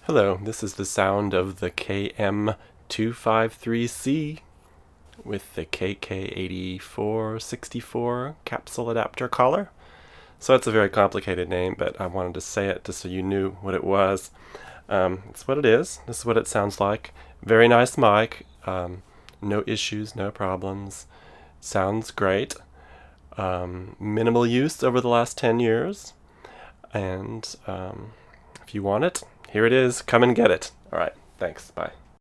Hello, this is the sound of the KM253C with the KK8464 capsule adapter collar. So it's a very complicated name, but I wanted to say it just so you knew what it was. It's what it is. This is what it sounds like. Very nice mic. No issues, no problems. Sounds great. Minimal use over the last 10 years. And if you want it, here it is. Come and get it. All right. Thanks. Bye.